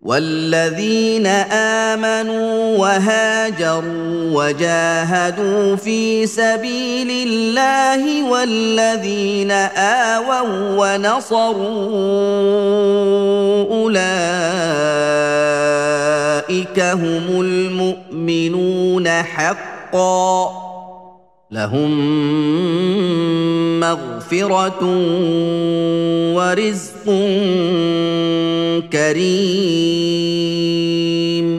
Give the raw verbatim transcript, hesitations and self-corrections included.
والذين آمنوا وهاجروا وجاهدوا في سبيل الله والذين آووا ونصروا أولئك هم المؤمنون حقا لهم مغفرة ورزق كريم